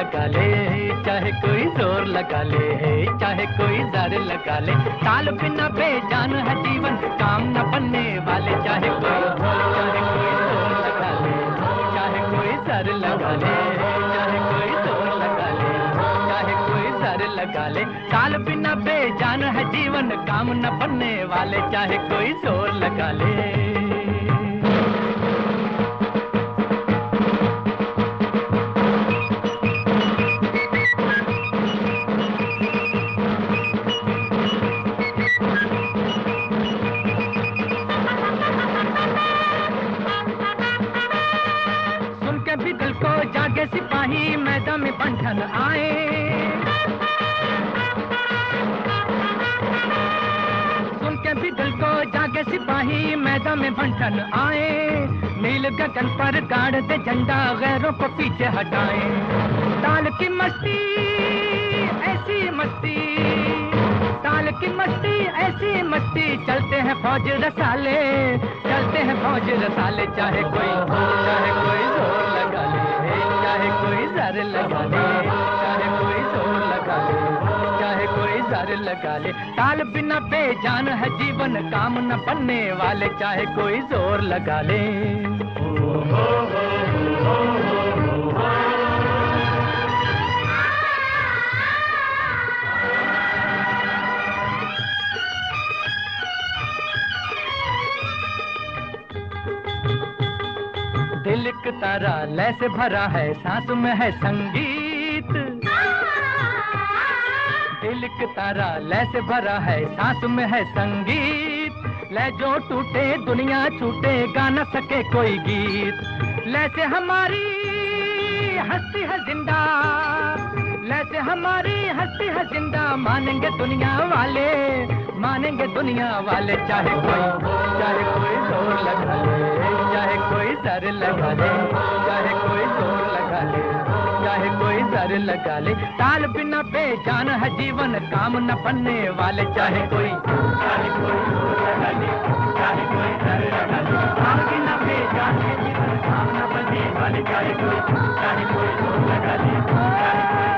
लगा ले, चाहे कोई जोर लगा ले, चाहे कोई ज़र लगा ले, ताल बिना बेजान है जीवन, काम न बनने वाले, चाहे कोई जोर लगा ले, चाहे कोई ज़र लगा ले, चाहे कोई जोर लगा ले, चाहे कोई ज़र लगा ले, ताल बिना बेजान है जीवन, काम न बनने वाले, चाहे कोई जोर लगा ले। भी दिल को जागे सिपाही, मैदान में बंधन आए, सुन के भी दिल को जागे सिपाही, मैदान में बंधन आए, नील गगन पर गाड़ दे झंडा, गैरों को पीछे हटाए, ताल की मस्ती ऐसी मस्ती, ताल की मस्ती ऐसी मस्ती, चलते हैं फौज रसाले, चलते हैं फौज रसाले, चाहे कोई जोर लगा ले, चाहे कोई ज़र लगा ले, चाहे कोई जोर लगा ले, चाहे कोई ज़र लगा ले, ताल बिना बेजान है जीवन, काम न बनने वाले, चाहे कोई जोर लगा ले। दिल एक तारा लय से भरा है, सांस में है संगीत, दिल एक तारा लय से भरा है, सांस में है संगीत, लय जो टूटे दुनिया छूटे, गा न सके कोई गीत, लय से हमारी हस्ती है जिंदा, लय से हमारी हस्ती है जिंदा, मानेंगे दुनिया वाले, मानेंगे दुनिया वाले, चाहे कोई जोर लगा ले, चाहे कोई ज़र लगा ले, चाहे कोई जोर लगा ले, चाहे कोई ज़र लगा ले, ताल बिना बेजान है जीवन, काम न बनने वाले, चाहे कोई जोर लगा ले, चाहे कोई ज़र लगा ले, ताल बिना बेजान है जीवन, काम न बनने वाले, चाहे कोई जोर लगा ले, चाहे कोई